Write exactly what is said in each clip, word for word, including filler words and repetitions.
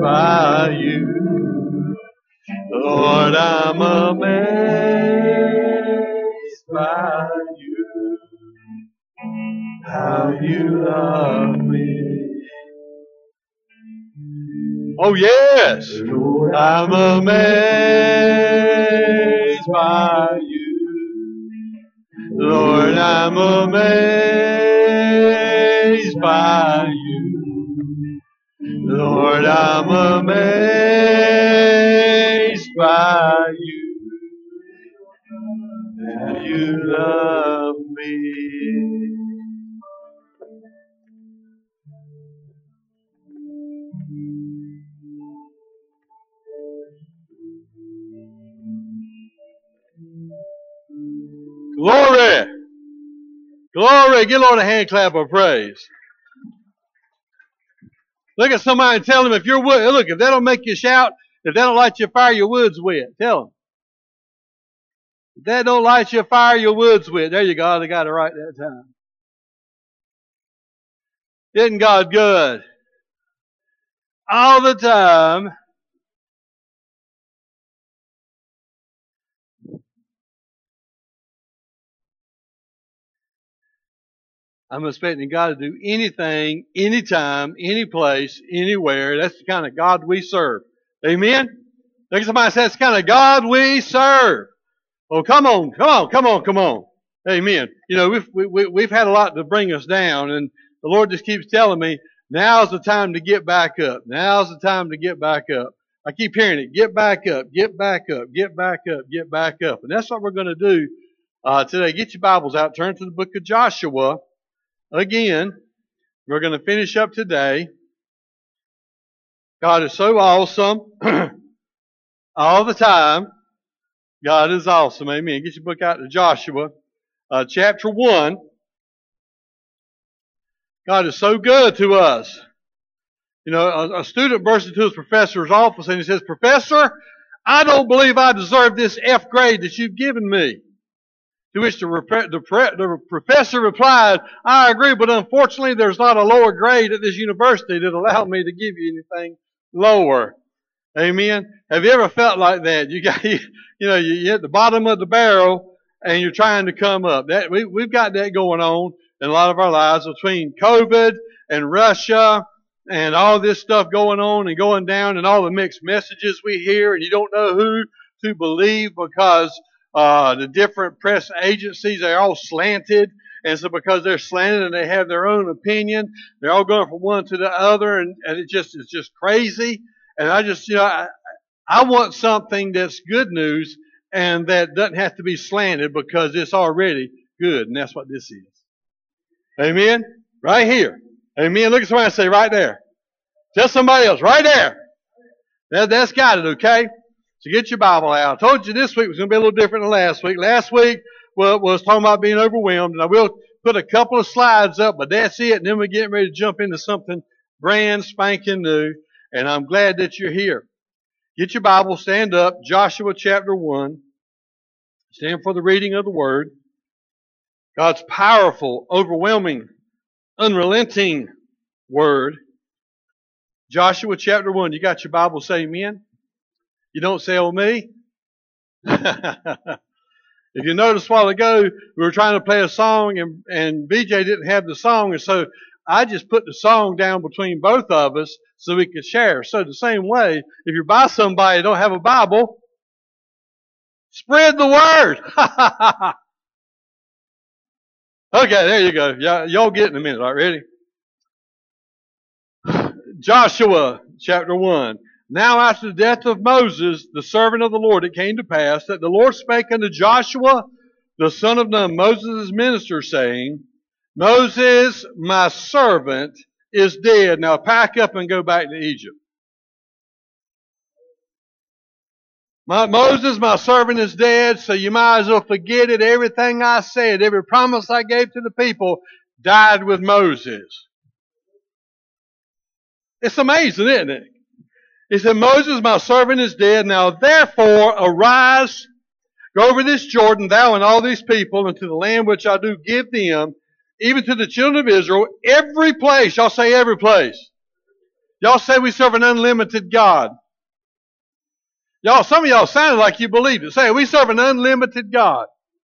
by you. Lord, I'm amazed by you. How you love me. Oh yes, Lord, I'm amazed by you. Lord, I'm amazed by you. Lord, I'm amazed by you. How you love me. Glory! Glory! Give Lord a hand clap of praise. Look at somebody and tell them if you're wood. Look, if that'll make you shout, if that don't light your fire, your wood's wet. Tell them. If that don't light your fire, your wood's wet. There you go. They got it right that time. Isn't God good? All the time. I'm expecting God to do anything, anytime, any place, anywhere. That's the kind of God we serve. Amen? Look at somebody say, that's the kind of God we serve. Oh, come on, come on, come on, come on. Amen. You know, we've, we, we've had a lot to bring us down, and the Lord just keeps telling me, now's the time to get back up. Now's the time to get back up. I keep hearing it. Get back up, get back up, get back up, get back up. And that's what we're going to do uh, today. Get your Bibles out. Turn to the book of Joshua. Again, we're going to finish up today. God is so awesome all the time. God is awesome. Amen. Get your book out to Joshua, uh, chapter one. God is so good to us. You know, a, a student bursts into his professor's office and he says, Professor, I don't believe I deserve this F grade that you've given me. To which the, the, the professor replied, I agree, but unfortunately there's not a lower grade at this university that allowed me to give you anything lower. Amen. Have you ever felt like that? You got, you, you know, you're at the bottom of the barrel and you're trying to come up. That we, we've got that going on in a lot of our lives between COVID and Russia and all this stuff going on and going down and all the mixed messages we hear, and you don't know who to believe because Uh, the different press agencies, they're all slanted. And so because they're slanted and they have their own opinion, they're all going from one to the other. And, and it just, it's just crazy. And I just, you know, I, I want something that's good news and that doesn't have to be slanted because it's already good. And that's what this is. Amen. Right here. Amen. Look at somebody and say right there. Tell somebody else right there. That, that's got it. Okay. So get your Bible out. I told you this week was going to be a little different than last week. Last week well, was talking about being overwhelmed, and I will put a couple of slides up, but that's it. And then we're getting ready to jump into something brand spanking new, and I'm glad that you're here. Get your Bible, stand up, Joshua chapter one. Stand for the reading of the Word. God's powerful, overwhelming, unrelenting Word. Joshua chapter one. You got your Bible, say amen. You don't say, oh, me? If you noticed a while ago, we were trying to play a song, and, and B J didn't have the song, and so I just put the song down between both of us so we could share. So the same way, if you're by somebody who don't have a Bible, spread the word. Okay, there you go. Y'all, y'all get in a minute. All right, ready? Joshua chapter one. Now after the death of Moses, the servant of the Lord, it came to pass that the Lord spake unto Joshua, the son of Nun, Moses' minister, saying, Moses, my servant, is dead. Now pack up and go back to Egypt. My, Moses, my servant, is dead, so you might as well forget it. Everything I said, every promise I gave to the people, died with Moses. It's amazing, isn't it? He said, Moses, my servant, is dead. Now therefore arise, go over this Jordan, thou and all these people, into the land which I do give them, even to the children of Israel, every place. Y'all say every place. Y'all say we serve an unlimited God. Y'all, some of y'all sounded like you believed it. Say, we serve an unlimited God.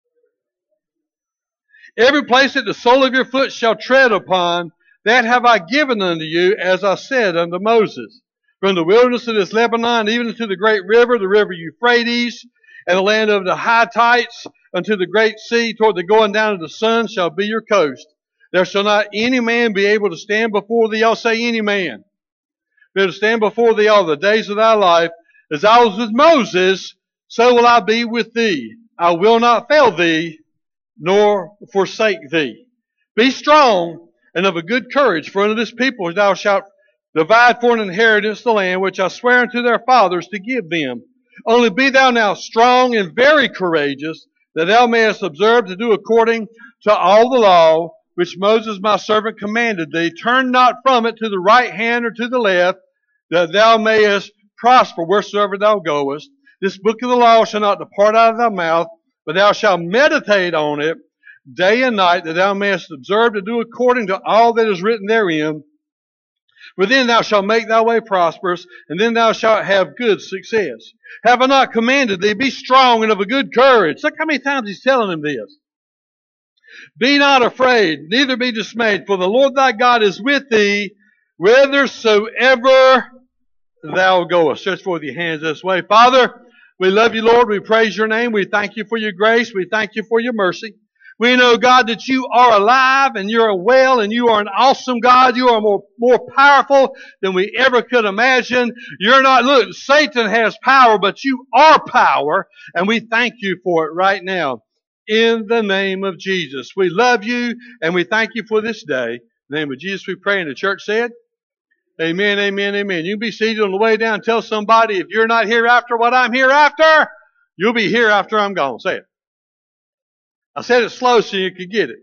Every place that the sole of your foot shall tread upon, that have I given unto you, as I said unto Moses. From the wilderness of this Lebanon, even unto the great river, the river Euphrates, and the land of the Hittites, unto the great sea, toward the going down of the sun, shall be your coast. There shall not any man be able to stand before thee. I'll say any man. Be able to stand before thee all the days of thy life. As I was with Moses, so will I be with thee. I will not fail thee, nor forsake thee. Be strong and of a good courage, for unto this people thou shalt divide for an inheritance the land which I swear unto their fathers to give them. Only be thou now strong and very courageous, that thou mayest observe to do according to all the law which Moses my servant commanded thee. Turn not from it to the right hand or to the left, that thou mayest prosper wheresoever thou goest. This book of the law shall not depart out of thy mouth, but thou shalt meditate on it day and night, that thou mayest observe to do according to all that is written therein. For then thou shalt make thy way prosperous, and then thou shalt have good success. Have I not commanded thee? Be strong and of a good courage. Look how many times he's telling him this. Be not afraid, neither be dismayed, for the Lord thy God is with thee, whithersoever thou goest. Stretch forth your hands this way. Father, we love you, Lord. We praise your name. We thank you for your grace. We thank you for your mercy. We know, God, that you are alive and you're well and you are an awesome God. You are more, more powerful than we ever could imagine. You're not, look, Satan has power, but you are power, and we thank you for it right now. In the name of Jesus. We love you and we thank you for this day. In the name of Jesus we pray, and the church said, amen, amen, amen. You can be seated on the way down. Tell somebody, if you're not here after what I'm here after, you'll be here after I'm gone. Say it. I said it slow so you could get it.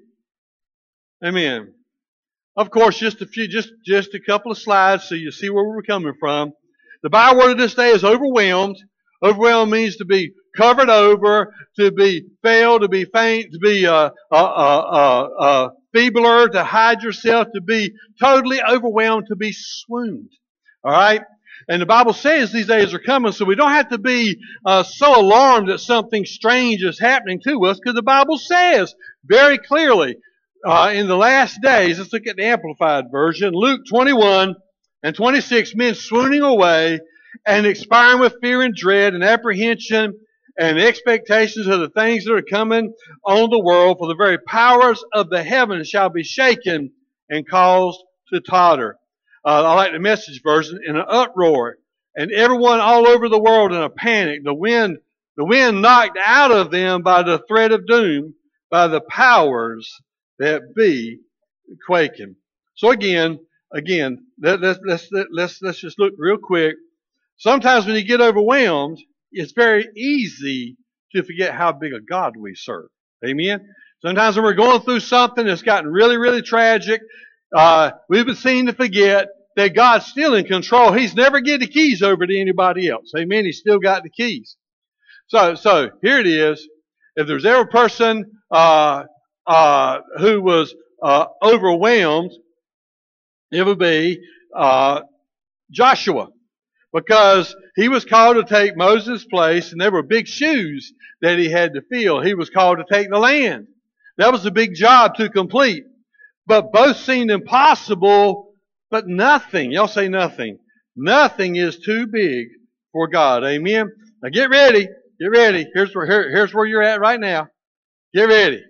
Amen. Of course, just a few, just, just a couple of slides so you see where we're coming from. The byword of this day is overwhelmed. Overwhelmed means to be covered over, to be fail, to be faint, to be uh, uh, uh, uh, uh, feebler, to hide yourself, to be totally overwhelmed, to be swooned. All right? And the Bible says these days are coming, so we don't have to be uh, so alarmed that something strange is happening to us, because the Bible says very clearly uh, in the last days, let's look at the Amplified Version, Luke twenty-one and twenty-six, men swooning away and expiring with fear and dread and apprehension and expectations of the things that are coming on the world, for the very powers of the heavens shall be shaken and caused to totter. Uh, I like the Message version, in an uproar, and everyone all over the world in a panic. The wind, the wind knocked out of them by the threat of doom, by the powers that be quaking. So again, again, let, let's let's let's let's just look real quick. Sometimes when you get overwhelmed, it's very easy to forget how big a God we serve. Amen. Sometimes when we're going through something that's gotten really, really tragic, Uh, we've been seen to forget that God's still in control. He's never given the keys over to anybody else. Amen. He's still got the keys. So, so here it is. If there's ever a person uh, uh, who was uh, overwhelmed, it would be uh, Joshua, because he was called to take Moses' place, and there were big shoes that he had to fill. He was called to take the land. That was a big job to complete. But both seemed impossible, but nothing, y'all say nothing, nothing is too big for God. Amen. Now get ready. Get ready. Here's where, here, here's where you're at right now. Get ready.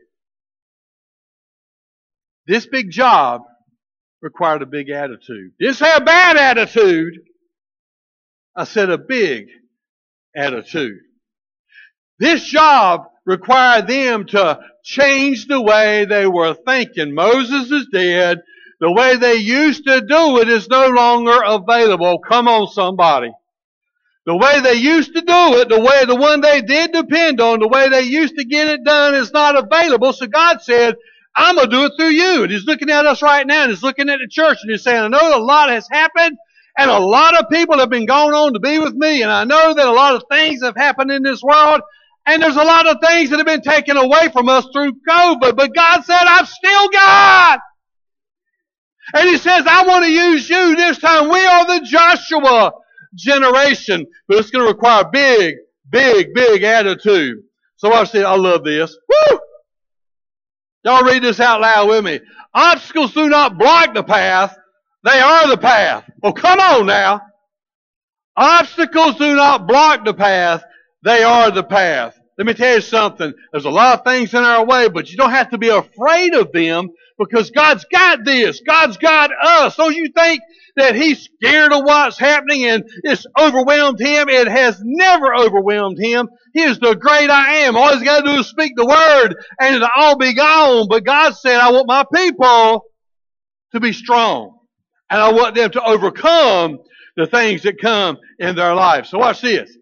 This big job required a big attitude. Didn't say a bad attitude. I said a big attitude. This job required them to change the way they were thinking. Moses is dead. The way they used to do it is no longer available. Come on, somebody. The way they used to do it, the way, the one they did depend on, the way they used to get it done is not available. So God said, I'm going to do it through you. And He's looking at us right now, and He's looking at the church, and He's saying, I know a lot has happened, and a lot of people have been going on to be with me, and I know that a lot of things have happened in this world, and there's a lot of things that have been taken away from us through COVID. But God said, I'm still God. And He says, I want to use you this time. We are the Joshua generation. But it's going to require big, big, big attitude. So I said, I love this. Woo! Y'all read this out loud with me. Obstacles do not block the path. They are the path. Well, come on now. Obstacles do not block the path. They are the path. Let me tell you something. There's a lot of things in our way, but you don't have to be afraid of them because God's got this. God's got us. Don't you think that He's scared of what's happening and it's overwhelmed Him? It has never overwhelmed Him. He is the great I am. All He's got to do is speak the word and it'll all be gone. But God said, I want my people to be strong. And I want them to overcome the things that come in their life. So watch this.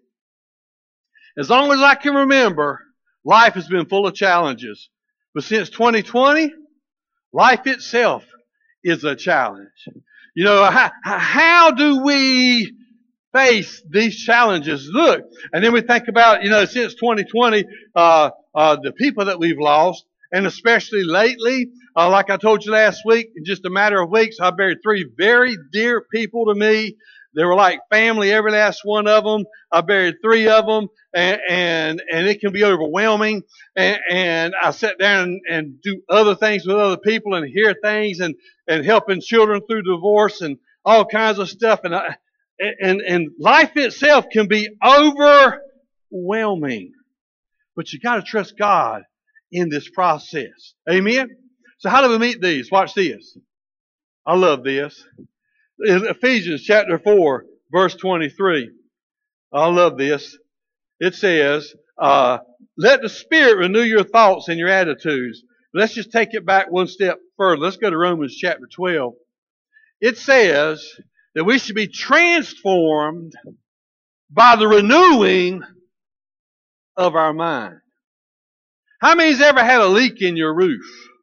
As long as I can remember, life has been full of challenges. But since twenty twenty, life itself is a challenge. You know, how, how do we face these challenges? Look, and then we think about, you know, since twenty twenty, uh, uh, the people that we've lost, and especially lately, uh, like I told you last week, in just a matter of weeks, I buried three very dear people to me. They were like family, every last one of them. I buried three of them, and and, and it can be overwhelming. And, and I sat down and, and do other things with other people and hear things and, and helping children through divorce and all kinds of stuff. And, I, and, and life itself can be overwhelming. But you got to trust God in this process. Amen? So how do we meet these? Watch this. I love this. In Ephesians chapter four, verse twenty-three. I love this. It says, uh, let the Spirit renew your thoughts and your attitudes. Let's just take it back one step further. Let's go to Romans chapter twelve. It says that we should be transformed by the renewing of our mind. How many's ever had a leak in your roof?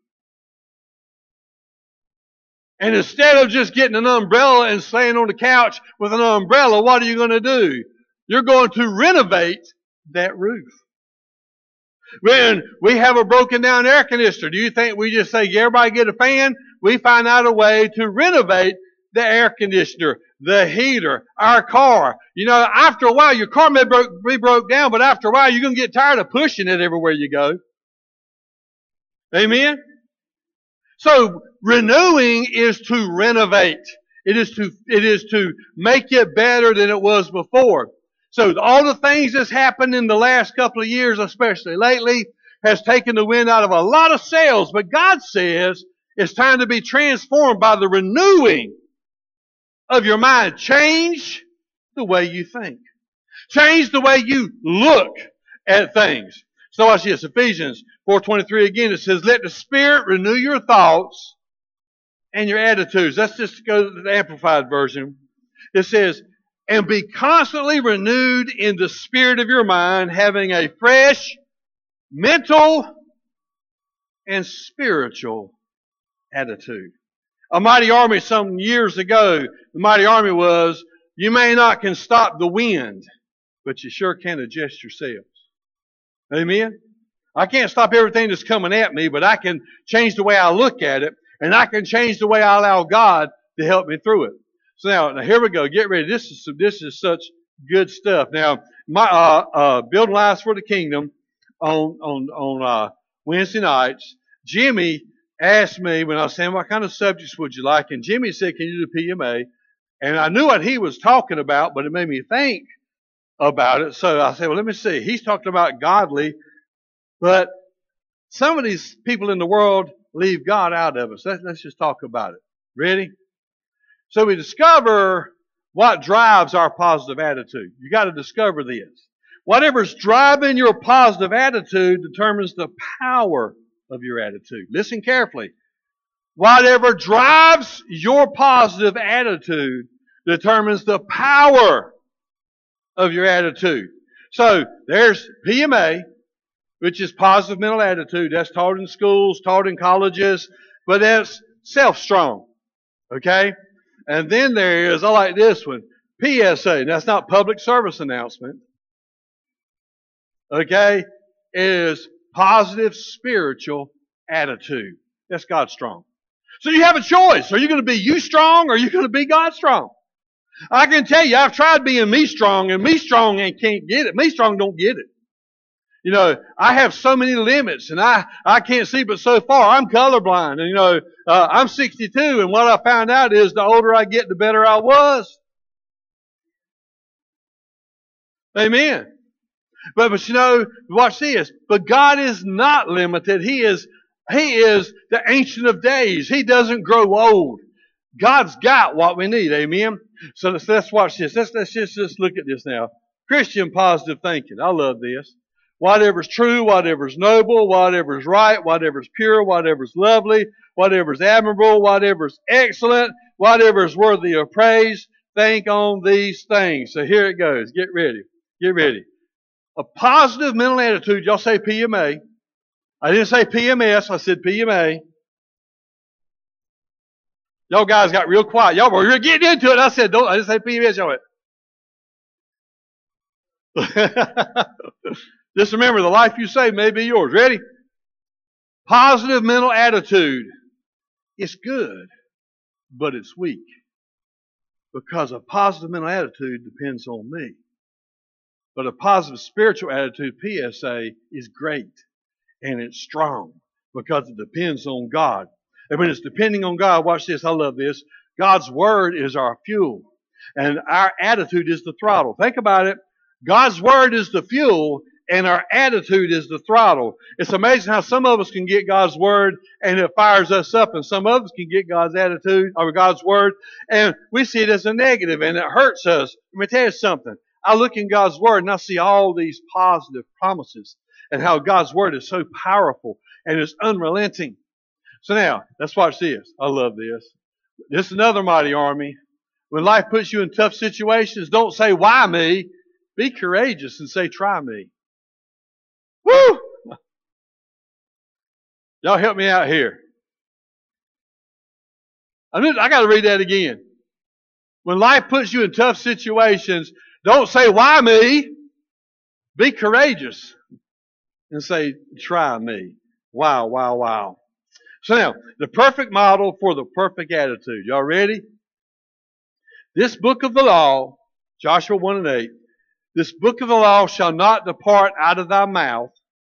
And instead of just getting an umbrella and staying on the couch with an umbrella, what are you going to do? You're going to renovate that roof. When we have a broken down air conditioner, do you think we just say, everybody get a fan? We find out a way to renovate the air conditioner, the heater, our car. You know, after a while, your car may be broke down, but after a while, you're going to get tired of pushing it everywhere you go. Amen? So, renewing is to renovate. It is to, it is to make it better than it was before. So, all the things that's happened in the last couple of years, especially lately, has taken the wind out of a lot of sails. But God says it's time to be transformed by the renewing of your mind. Change the way you think. Change the way you look at things. So watch this. Ephesians four twenty-three again. It says, let the Spirit renew your thoughts and your attitudes. Let's just go to the Amplified version. It says, and be constantly renewed in the spirit of your mind, having a fresh mental and spiritual attitude. A mighty army some years ago, the mighty army was, you may not can stop the wind, but you sure can adjust yourselves. Amen? I can't stop everything that's coming at me, but I can change the way I look at it, and I can change the way I allow God to help me through it. So now, now here we go. Get ready. This is this is such good stuff. Now, my uh, uh, building lives for the kingdom on on on uh, Wednesday nights. Jimmy asked me when I was saying, "What kind of subjects would you like?" And Jimmy said, "Can you do P M A?" And I knew what he was talking about, but it made me think about it. So I said, "Well, let me see." He's talking about godly, but some of these people in the world leave God out of us. Let's, let's just talk about it. Ready? So we discover what drives our positive attitude. You got to discover this. Whatever's driving your positive attitude determines the power of your attitude. Listen carefully. Whatever drives your positive attitude determines the power of your attitude. So there's P M A, which is positive mental attitude. That's taught in schools, taught in colleges, but that's self-strong. Okay? And then there is, I like this one, P S A. That's not public service announcement. Okay? It is positive spiritual attitude. That's God strong. So you have a choice. Are you going to be you strong or are you going to be God strong? I can tell you, I've tried being me strong, and me strong and can't get it. Me strong don't get it. You know, I have so many limits, and I, I can't see but so far. I'm colorblind, and you know, uh, I'm sixty-two, and what I found out is the older I get, the better I was. Amen. But, but you know, watch this. But God is not limited. He is, He is the Ancient of Days. He doesn't grow old. God's got what we need. Amen. So let's, let's watch this. Let's, let's just, just look at this now. Christian positive thinking. I love this. Whatever's true, whatever's noble, whatever's right, whatever's pure, whatever's lovely, whatever's admirable, whatever's excellent, whatever's worthy of praise, think on these things. So here it goes. Get ready. Get ready. A positive mental attitude. Y'all say P M A. I didn't say P M S. I said P M A. Y'all guys got real quiet. Y'all were getting into it. I said, don't. I didn't say P M S. Y'all went. Just remember, the life you save may be yours. Ready? Positive mental attitude. It's good, but it's weak. Because a positive mental attitude depends on me. But a positive spiritual attitude, P S A, is great. And it's strong. Because it depends on God. And when it's depending on God, watch this, I love this. God's Word is our fuel. And our attitude is the throttle. Think about it. God's Word is the fuel, and our attitude is the throttle. It's amazing how some of us can get God's Word, and it fires us up, and some of us can get God's attitude, or God's Word, and we see it as a negative, and it hurts us. Let me tell you something. I look in God's Word, and I see all these positive promises, and how God's Word is so powerful, and it's unrelenting. So now, let's watch this. I love this. This is another mighty army. When life puts you in tough situations, don't say, why me? Be courageous and say, try me. Woo! Y'all help me out here. I, I got to read that again. When life puts you in tough situations, don't say, why me? Be courageous and say, try me. Wow, wow, wow. So now, the perfect model for the perfect attitude. Y'all ready? This book of the law, Joshua one and eight, this book of the law shall not depart out of thy mouth.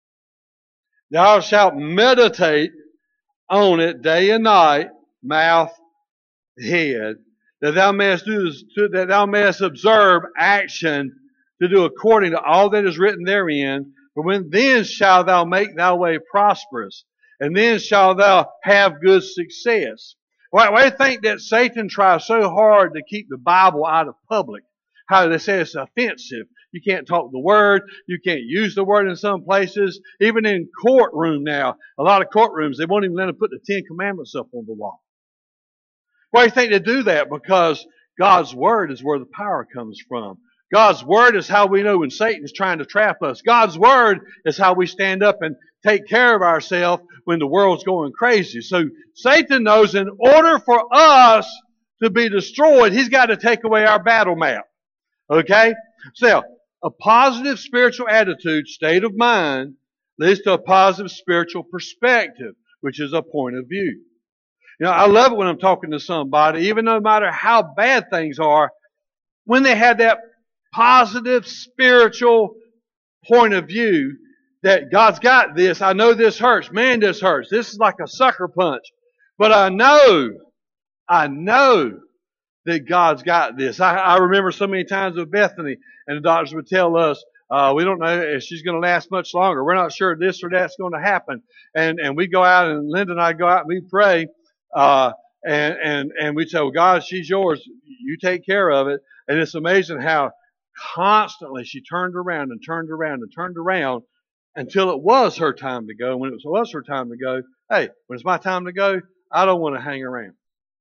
Thou shalt meditate on it day and night, mouth, head, that thou mayest do, that thou mayest observe action to do according to all that is written therein. For when then shalt thou make thy way prosperous, and then shalt thou have good success. Why, why do you think that Satan tries so hard to keep the Bible out of public? How they say it's offensive. You can't talk the word. You can't use the word in some places. Even in courtroom now, a lot of courtrooms, they won't even let them put the Ten Commandments up on the wall. Why do you think they do that? Because God's Word is where the power comes from. God's Word is how we know when Satan's trying to trap us. God's Word is how we stand up and take care of ourselves when the world's going crazy. So Satan knows in order for us to be destroyed, he's got to take away our battle map. Okay? So, a positive spiritual attitude, state of mind, leads to a positive spiritual perspective, which is a point of view. You know, I love it when I'm talking to somebody, even no matter how bad things are, when they have that positive spiritual point of view that God's got this. I know this hurts. Man, this hurts. This is like a sucker punch. But I know, I know that God's got this. I, I remember so many times with Bethany, and the doctors would tell us, uh, we don't know if she's going to last much longer. We're not sure this or that's going to happen. And and we go out, and Linda and I go out and we pray, uh, and and and we say, well, God, she's yours. You take care of it. And it's amazing how constantly she turned around and turned around and turned around until it was her time to go. When it was her time to go, hey, when it's my time to go, I don't want to hang around.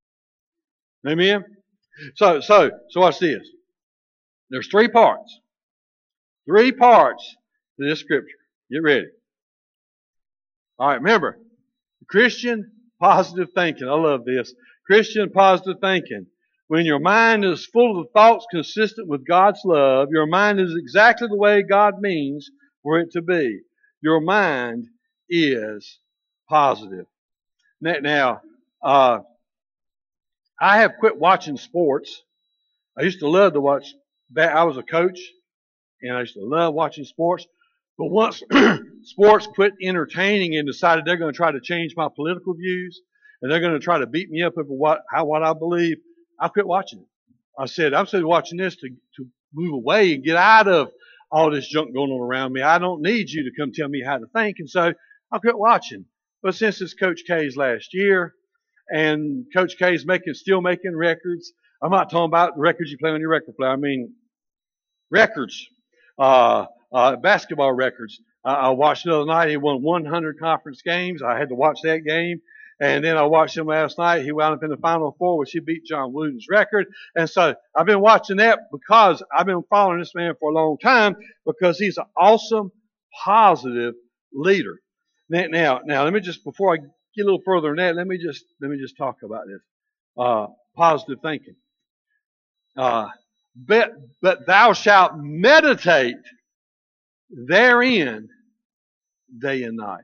Amen? So, so, so watch this. There's three parts. Three parts to this scripture. Get ready. All right, remember, Christian positive thinking. I love this. Christian positive thinking. When your mind is full of thoughts consistent with God's love, your mind is exactly the way God means for it to be. Your mind is positive. Now, Uh, I have quit watching sports. I used to love to watch. I was a coach, and I used to love watching sports. But once sports quit entertaining and decided they're going to try to change my political views, and they're going to try to beat me up over what how what I believe, I quit watching it. I said, I'm still watching this to to move away and get out of all this junk going on around me. I don't need you to come tell me how to think, and so I quit watching. But since it's Coach K's last year, and Coach K's making still making records, I'm not talking about the records you play on your record player. I mean records. Uh, uh, basketball records. I, I watched the other night. He won one hundred conference games. I had to watch that game. And then I watched him last night. He wound up in the Final Four, which he beat John Wooden's record. And so I've been watching that because I've been following this man for a long time because he's an awesome, positive leader. Now, now, let me just, before I get a little further in that, let me just, let me just talk about this. Uh, positive thinking. Uh, but, but thou shalt meditate therein day and night.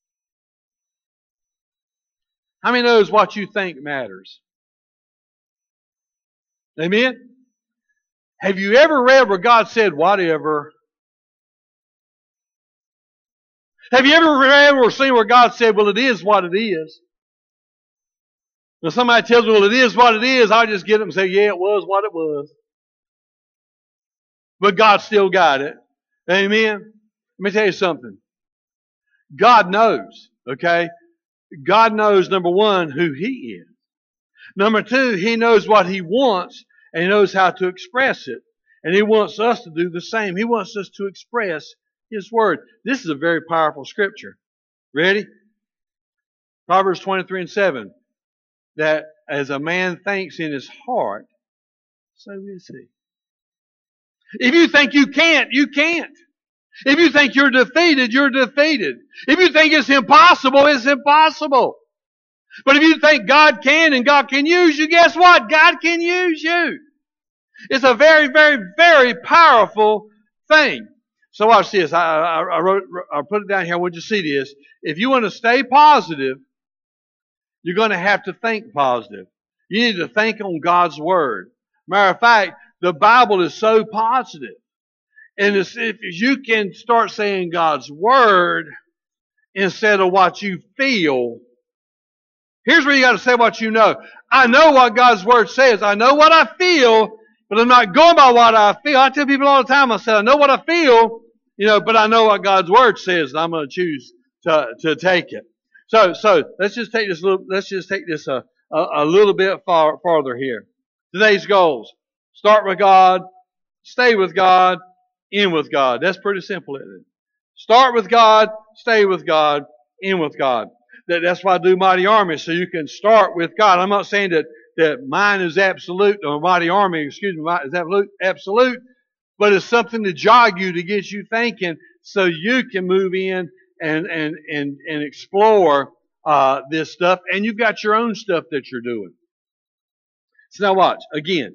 How many knows what you think matters? Amen? Have you ever read where God said, whatever? Have you ever read or seen where God said, well, it is what it is? When somebody tells me, well, it is what it is, I just get them and say, yeah, it was what it was. But God still got it. Amen? Let me tell you something. God knows, okay? God knows, number one, who He is. Number two, He knows what He wants, and He knows how to express it. And He wants us to do the same. He wants us to express His Word. This is a very powerful scripture. Ready? Proverbs twenty-three and seven. That as a man thinks in his heart, so is he. If you think you can't, you can't. If you think you're defeated, you're defeated. If you think it's impossible, it's impossible. But if you think God can and God can use you, guess what? God can use you. It's a very, very, very powerful thing. So watch this. I, I, I wrote, I put it down here. I want you to see this. If you want to stay positive, you're going to have to think positive. You need to think on God's Word. Matter of fact, the Bible is so positive. And if you can start saying God's Word instead of what you feel, here's where you got to say what you know. I know what God's Word says. I know what I feel, but I'm not going by what I feel. I tell people all the time, I say, I know what I feel, you know, but I know what God's Word says, and I'm going to choose to, to take it. So, so let's just take this little, let's just take this a, a, a little bit far, farther here. Today's goals. Start with God, stay with God, end with God. That's pretty simple, isn't it? Start with God, stay with God, end with God. That, that's why I do Mighty Army, so you can start with God. I'm not saying that, that mine is absolute, or Mighty Army, excuse me, is absolute, absolute, but it's something to jog you, to get you thinking, so you can move in and and and and explore uh, this stuff, and you've got your own stuff that you're doing. So now watch again.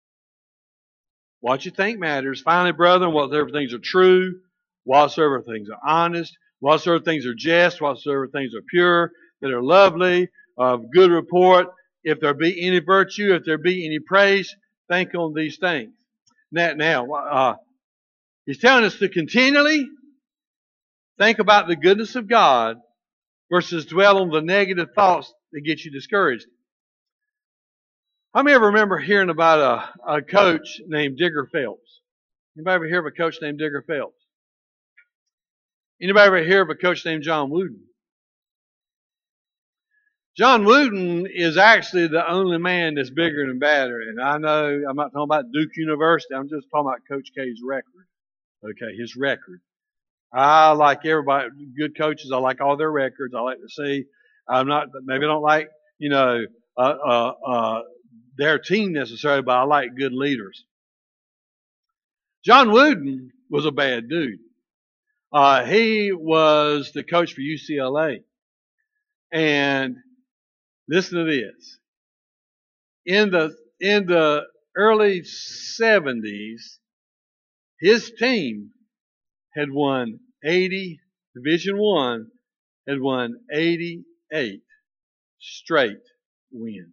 What you think matters. Finally, brethren, whatsoever things are true, whatsoever things are honest, whatsoever things are just, whatsoever things are pure, that are lovely, of good report, if there be any virtue, if there be any praise, think on these things. Now, now uh, he's telling us to continually think about the goodness of God versus dwell on the negative thoughts that get you discouraged. How many ever remember hearing about a, a coach named Digger Phelps? Anybody ever hear of a coach named Digger Phelps? Anybody ever hear of a coach named John Wooden? John Wooden is actually the only man that's bigger than badder. And I know I'm not talking about Duke University. I'm just talking about Coach K's record. Okay, his record. I like everybody, good coaches. I like all their records. I like to see. I'm not, maybe I don't like, you know, uh, uh, uh, their team necessarily, but I like good leaders. John Wooden was a bad dude. Uh, he was the coach for U C L A. And listen to this. In the, in the early seventies, his team had won eighty, Division One, had won eighty-eight straight wins.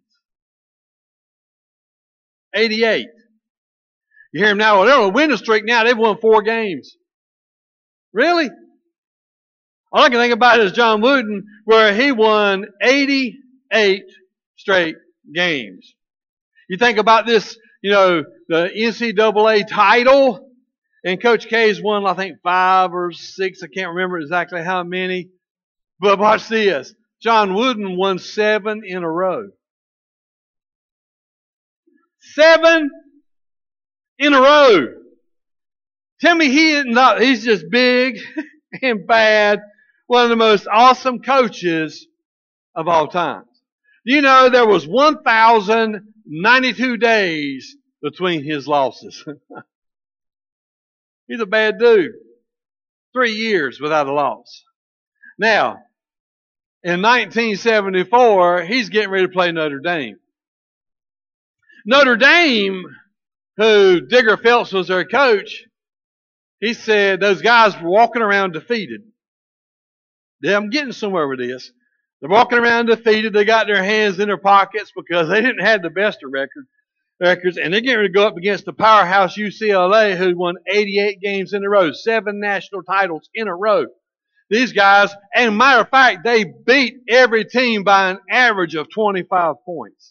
eighty-eight. You hear him now, well, they're on a winning streak now. They've won four games. Really? All I can think about is John Wooden, where he won eighty-eight straight games. You think about this, you know, the N C double A title, and Coach K's won, I think, five or six. I can't remember exactly how many. But watch this. John Wooden won seven in a row. Seven in a row. Tell me he is not, he's just big and bad. One of the most awesome coaches of all time. Do you know there was one thousand ninety-two days between his losses? He's a bad dude. Three years without a loss. Now, in nineteen seventy-four, he's getting ready to play Notre Dame. Notre Dame, who Digger Phelps was their coach, he said those guys were walking around defeated. Yeah, I'm getting somewhere with this. They're walking around defeated. They got their hands in their pockets because they didn't have the best of record, records. And they're getting ready to go up against the powerhouse U C L A, who won eighty-eight games in a row, seven national titles in a row. These guys, and matter of fact, they beat every team by an average of twenty-five points.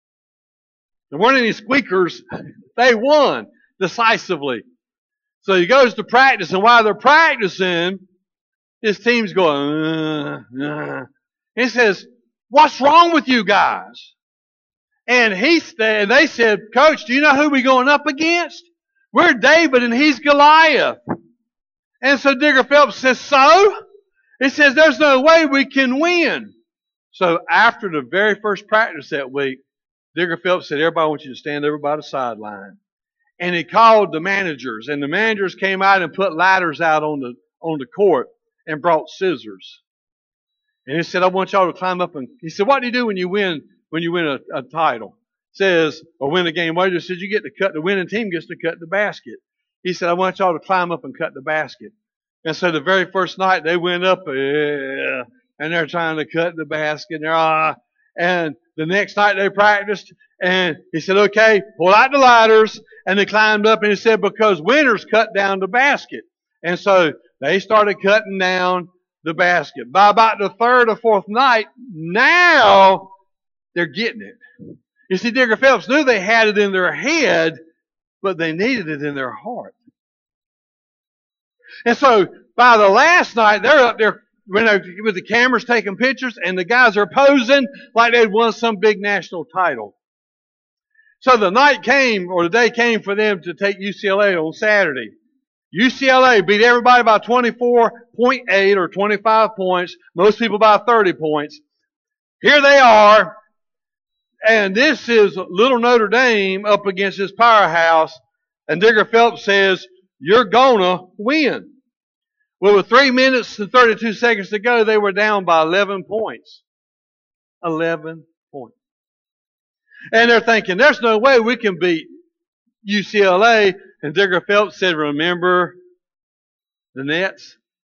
There weren't any squeakers. They won decisively. So he goes to practice, and while they're practicing, his team's going, uh, uh. He says, what's wrong with you guys? And he and they said, Coach, do you know who we're going up against? We're David and he's Goliath. And so Digger Phelps says, so? He says, there's no way we can win. So after the very first practice that week, Digger Phelps said, everybody, I want you to stand over by the sideline. And he called the managers, and the managers came out and put ladders out on the on the court and brought scissors. And he said, I want y'all to climb up. And he said, what do you do when you win when you win a, a title? Says, or win a game. Well, he said, you get to cut, the winning team gets to cut the basket. He said, I want y'all to climb up and cut the basket. And so the very first night they went up, yeah, and they're trying to cut the basket. And, they're, ah, and the next night they practiced, and he said, okay, pull out the ladders. And they climbed up, and he said, because winners cut down the basket. And so they started cutting down the basket. By about the third or fourth night, now they're getting it. You see, Digger Phelps knew they had it in their head, but they needed it in their heart. And so by the last night, they're up there with the cameras taking pictures, and the guys are posing like they'd won some big national title. So the night came, or the day came for them to take U C L A on Saturday. U C L A beat everybody by twenty-four point eight or twenty-five points, most people by thirty points. Here they are, and this is little Notre Dame up against this powerhouse, and Digger Phelps says, you're gonna win. Well, with three minutes and thirty-two seconds to go, they were down by eleven points. eleven points. And they're thinking, there's no way we can beat U C L A. And Digger Phelps said, remember the nets?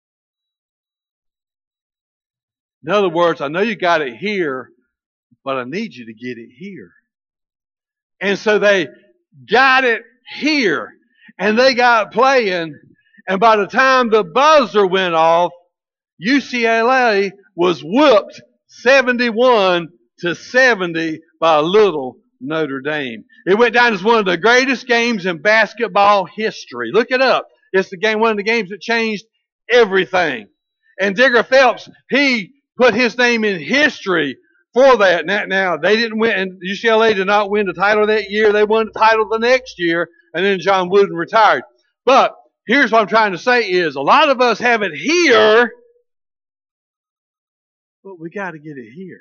In other words, I know you got it here, but I need you to get it here. And so they got it here. And they got playing. And by the time the buzzer went off, U C L A was whooped seventy-one to seventy by little Notre Dame. It went down as one of the greatest games in basketball history. Look it up. It's the game, one of the games that changed everything. And Digger Phelps, he put his name in history for that. Now, now they didn't win, and U C L A did not win the title that year. They won the title the next year, and then John Wooden retired. But here's what I'm trying to say is, a lot of us have it here, but we got to get it here.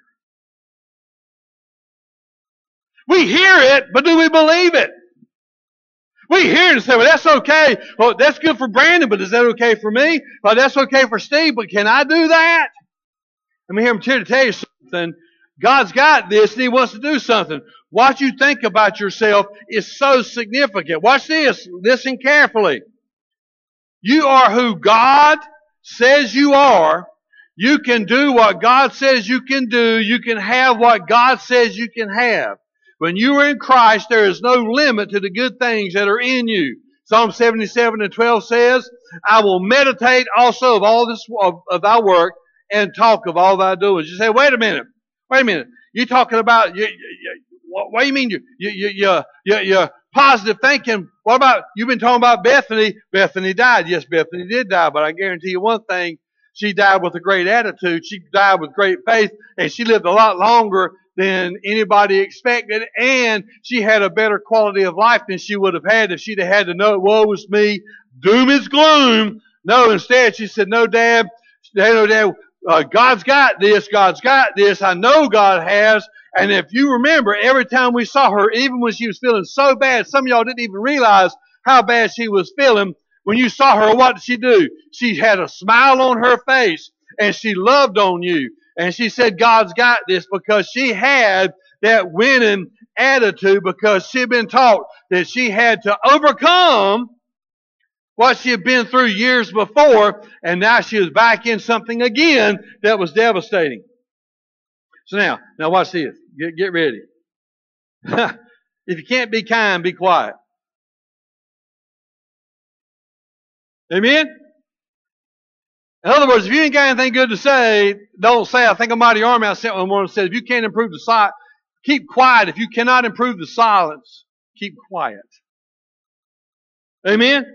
We hear it, but do we believe it? We hear it and say, well, that's okay. Well, that's good for Brandon, but is that okay for me? Well, that's okay for Steve, but can I do that? I'm here to tell you something. God's got this, and He wants to do something. What you think about yourself is so significant. Watch this. Listen carefully. You are who God says you are. You can do what God says you can do. You can have what God says you can have. When you are in Christ, there is no limit to the good things that are in you. Psalm seventy-seven and twelve says, I will meditate also of all this of, of thy work and talk of all thy doings. You say, wait a minute, wait a minute. You're talking about, you, you, you, what, what do you mean you, you, you, you, you, you're positive thinking? What about, you've been talking about Bethany. Bethany died. Yes, Bethany did die, but I guarantee you one thing, she died with a great attitude. She died with great faith, and she lived a lot longer than anybody expected, and she had a better quality of life than she would have had if she'd have had to know, woe is me, doom is gloom. No, instead she said, no, Dad, no, Dad, uh, God's got this, God's got this, I know God has. And if you remember, every time we saw her, even when she was feeling so bad, some of y'all didn't even realize how bad she was feeling. When you saw her, what did she do? She had a smile on her face, and she loved on you. And she said, God's got this, because she had that winning attitude, because she had been taught that she had to overcome what she had been through years before, and now she was back in something again that was devastating. So now, now watch this. Get, get ready. If you can't be kind, be quiet. Amen? In other words, if you ain't got anything good to say, don't say. I think a mighty army I sent one said, if you can't improve the silence, keep quiet. If you cannot improve the silence, keep quiet. Amen?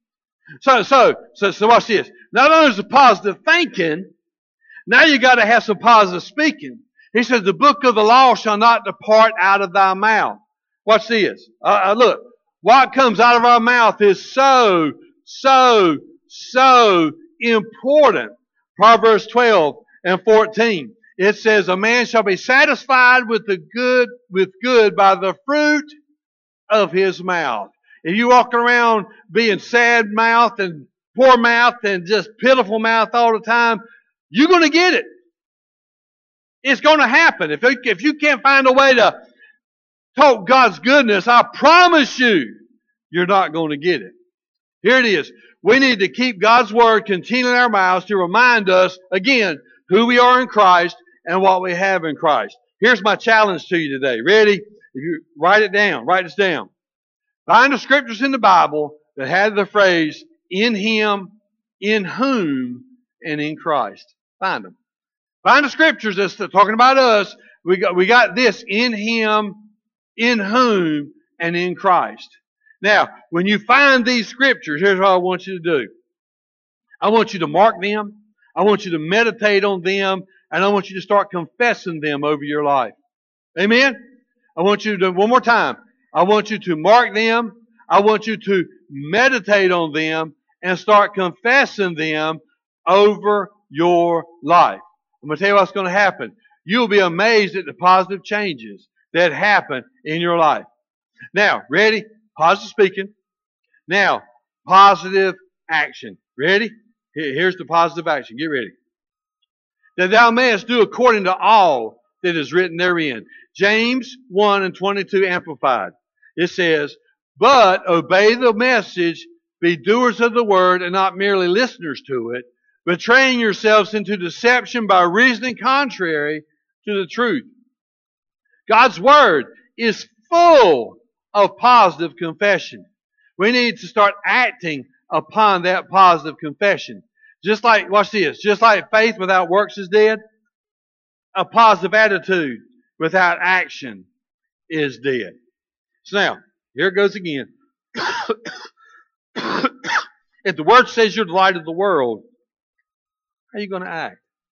So, so, so, so watch this. Not only is the positive thinking, now you got to have some positive speaking. He says, the book of the law shall not depart out of thy mouth. Watch this. Uh, uh, look, what comes out of our mouth is so, so, so important. Proverbs twelve and fourteen. It says, a man shall be satisfied with the good, with good by the fruit of his mouth. If you walk around being sad mouthed and poor mouthed and just pitiful mouthed all the time, you're going to get it. It's going to happen. If, if you can't find a way to talk God's goodness, I promise you, you're not going to get it. Here it is. We need to keep God's word continually in our mouths to remind us, again, who we are in Christ and what we have in Christ. Here's my challenge to you today. Ready? If you write it down, write this down. Find the scriptures in the Bible that have the phrase, in Him, in whom, and in Christ. Find them. Find the scriptures that's talking about us. We got, we got this, in Him, in whom, and in Christ. Now, when you find these scriptures, here's what I want you to do. I want you to mark them. I want you to meditate on them. And I want you to start confessing them over your life. Amen? I want you to, one more time, I want you to mark them. I want you to meditate on them and start confessing them over your life. I'm going to tell you what's going to happen. You'll be amazed at the positive changes that happen in your life. Now, ready? Positive speaking. Now, positive action. Ready? Here's the positive action. Get ready. That thou mayest do according to all that is written therein. James one and twenty-two Amplified. It says, but obey the message, be doers of the word, and not merely listeners to it, betraying yourselves into deception by reasoning contrary to the truth. God's word is full of positive confession. We need to start acting upon that positive confession. Just like, watch this, just like faith without works is dead, a positive attitude without action is dead. So now, here it goes again. If the word says you're the light of the world, how are you going to act?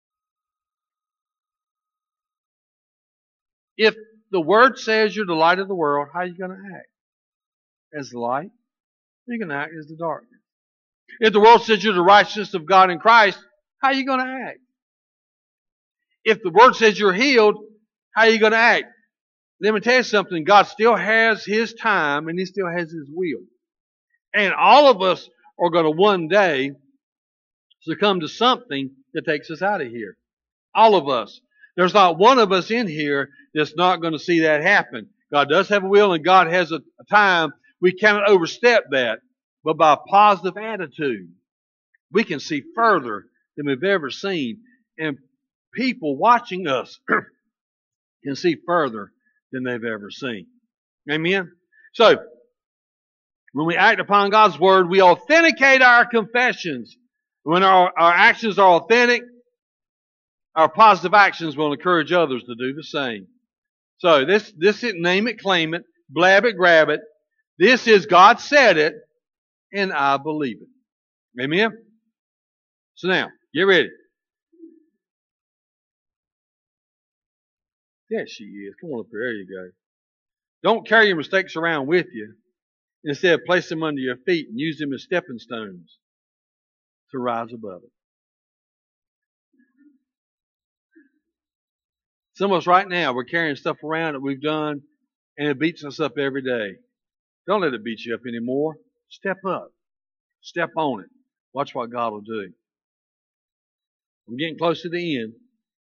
If the word says you're the light of the world, how are you going to act? As the light? You're going to act as the darkness. If the world says you're the righteousness of God in Christ, how are you going to act? If the word says you're healed, how are you going to act? Let me tell you something. God still has His time and He still has His will. And all of us are going to one day succumb to something that takes us out of here. All of us. There's not one of us in here that's not going to see that happen. God does have a will and God has a, a time. We cannot overstep that. But by a positive attitude, we can see further than we've ever seen. and people watching us can see further than they've ever seen. Amen? So, when we act upon God's Word, we authenticate our confessions. When our, our actions are authentic, our positive actions will encourage others to do the same. So, this, this is name it, claim it, blab it, grab it. This is God said it, and I believe it. Amen? So now, get ready. There she is. Come on up here. There you go. Don't carry your mistakes around with you. Instead, place them under your feet and use them as stepping stones to rise above it. Some of us right now, we're carrying stuff around that we've done, and it beats us up every day. Don't let it beat you up anymore. Step up. Step on it. Watch what God will do. I'm getting close to the end.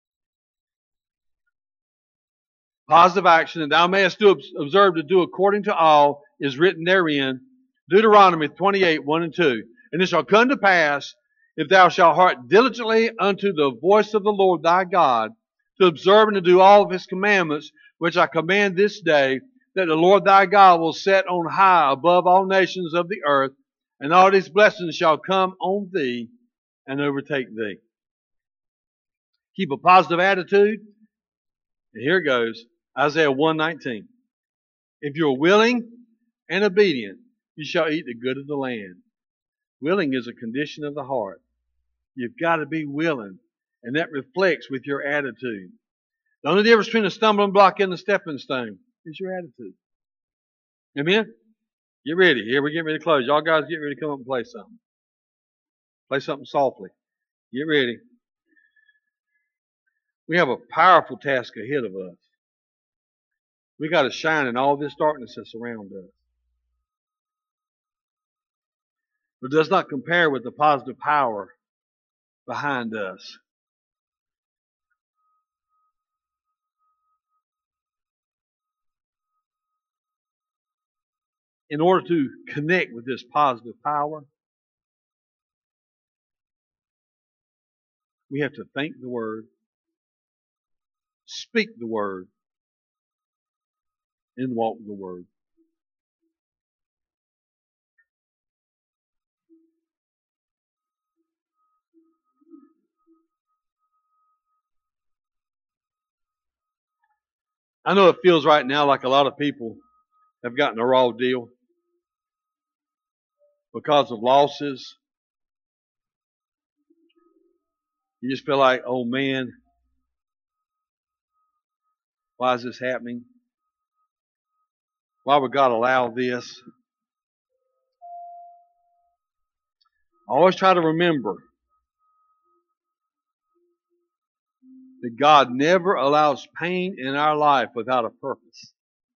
Positive action, and thou mayest do, observe to do according to all is written therein. Deuteronomy twenty-eight, one and two. And it shall come to pass, if thou shalt hearken diligently unto the voice of the Lord thy God, to observe and to do all of his commandments, which I command this day, that the Lord thy God will set on high above all nations of the earth, and all these blessings shall come on thee and overtake thee. Keep a positive attitude. And here it goes. Isaiah one nineteen. If you're willing and obedient, you shall eat the good of the land. Willing is a condition of the heart. You've got to be willing, and that reflects with your attitude. The only difference between a stumbling block and a stepping stone is your attitude. Amen? Get ready. Here, we're getting ready to close. Y'all guys get ready to come up and play something. Play something softly. Get ready. We have a powerful task ahead of us. We got to shine in all this darkness that's around us. But it does not compare with the positive power behind us. In order to connect with this positive power, we have to think the Word, speak the Word, and walk the Word. I know it feels right now like a lot of people have gotten a raw deal because of losses. You just feel like, oh man, why is this happening? Why would God allow this? I always try to remember that God never allows pain in our life without a purpose.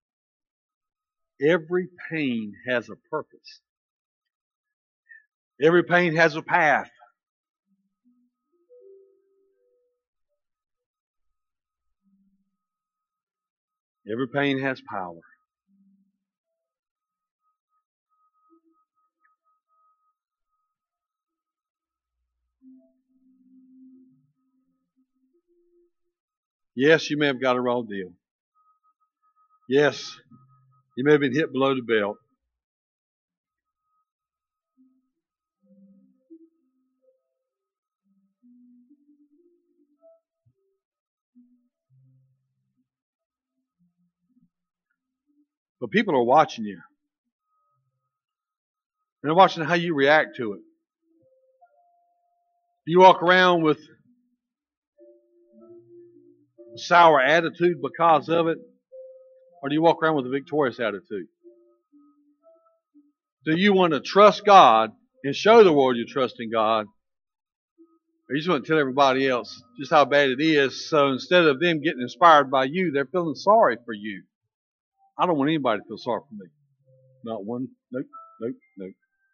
Every pain has a purpose. Every pain has a path. Every pain has power. Yes, you may have got a raw deal. Yes, you may have been hit below the belt. But people are watching you. And they're watching how you react to it. Do you walk around with a sour attitude because of it? Or do you walk around with a victorious attitude? Do you want to trust God and show the world you trust in God? Or you just want to tell everybody else just how bad it is, so instead of them getting inspired by you, they're feeling sorry for you? I don't want anybody to feel sorry for me. Not one. Nope, nope, nope.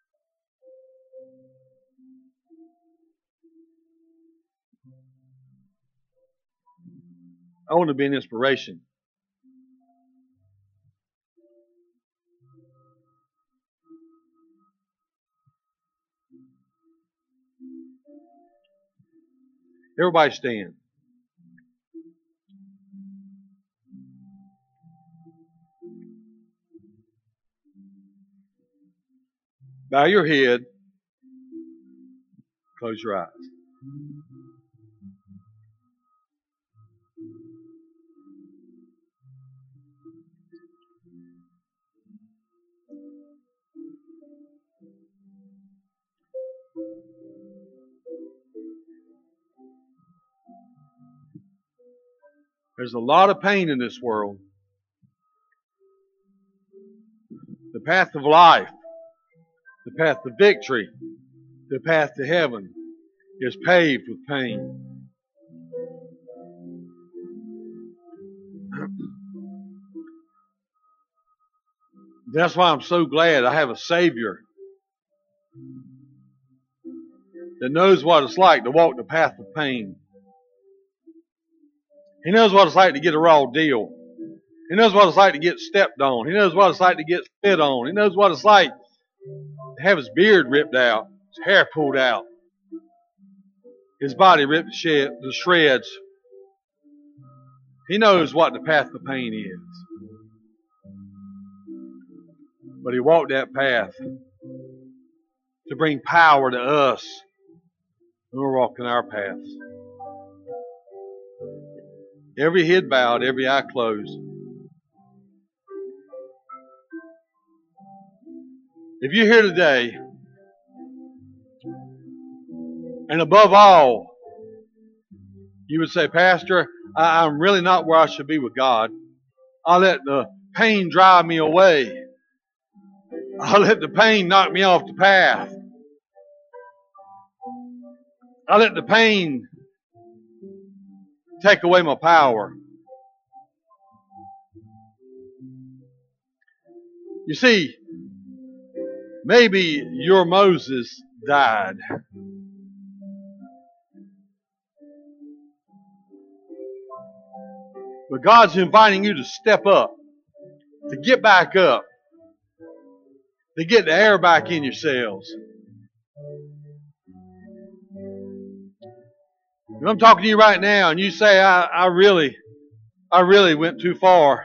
I want to be an inspiration. Everybody stand. Bow your head. Close your eyes. There's a lot of pain in this world. The path of life, the path to victory, the path to heaven is paved with pain. That's why I'm so glad I have a Savior that knows what it's like to walk the path of pain. He knows what it's like to get a raw deal. He knows what it's like to get stepped on. He knows what it's like to get spit on. He knows what it's like to have his beard ripped out, his hair pulled out, his body ripped to shreds. He knows what the path of pain is. But he walked that path to bring power to us when we're walking our paths. Every head bowed, every eye closed. If you're here today, and above all, you would say, Pastor, I, I'm really not where I should be with God. I let the pain drive me away. I let the pain knock me off the path. I let the pain take away my power. You see, maybe your Moses died. But God's inviting you to step up, to get back up, to get the air back in yourselves. If I'm talking to you right now and you say, I, I really, I really went too far,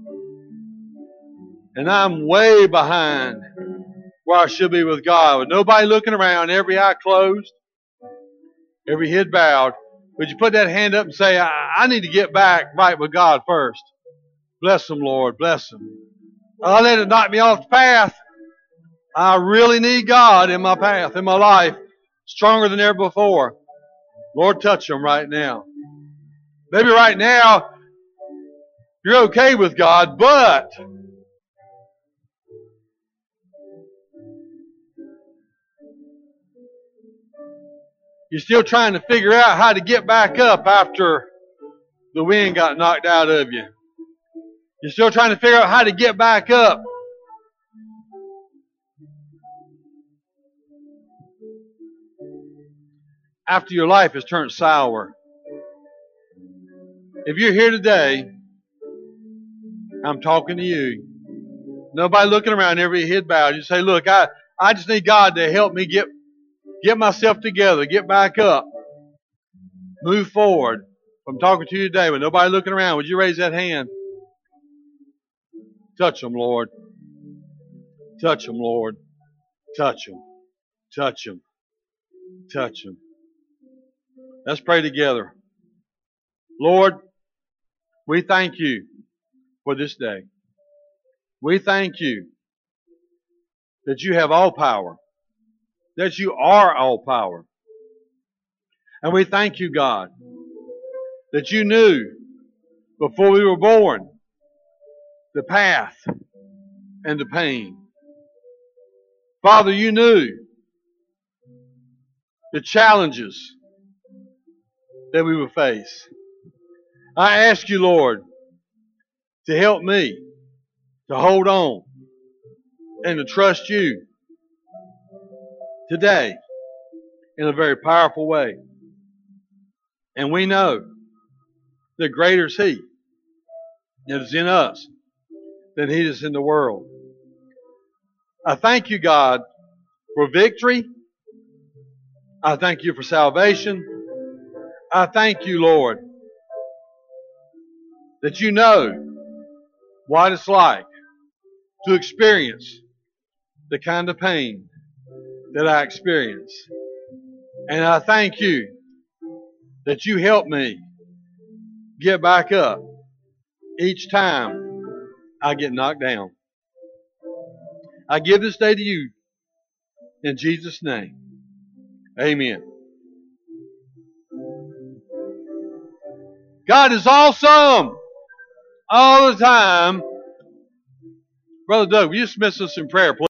and I'm way behind where I should be with God, with nobody looking around, every eye closed, every head bowed, would you put that hand up and say, I, I need to get back right with God first. Bless them, Lord. Bless them. I'll let it knock me off the path. I really need God in my path, in my life, stronger than ever before. Lord, touch them right now. Maybe right now you're okay with God, but you're still trying to figure out how to get back up after the wind got knocked out of you. You're still trying to figure out how to get back up. After your life has turned sour. If you're here today, I'm talking to you. Nobody looking around, every head bowed. You say, look, I, I just need God to help me get, get myself together, get back up, move forward. I'm talking to you today with nobody looking around. Would you raise that hand? Touch them, Lord. Touch them, Lord. Touch them. Touch them. Touch them. Let's pray together. Lord, we thank you for this day. We thank you that you have all power, that you are all power. And we thank you, God, that you knew before we were born the path and the pain. Father, you knew the challenges that we would face. I ask you, Lord, to help me to hold on and to trust you today in a very powerful way. And we know that greater is He that is in us than He is in the world. I thank you, God, for victory. I thank you for salvation. I thank you, Lord, that you know what it's like to experience the kind of pain that I experience. And I thank you that you help me get back up each time I get knocked down. I give this day to you in Jesus' name. Amen. God is awesome all the time. Brother Doug, will you dismiss us in prayer, please?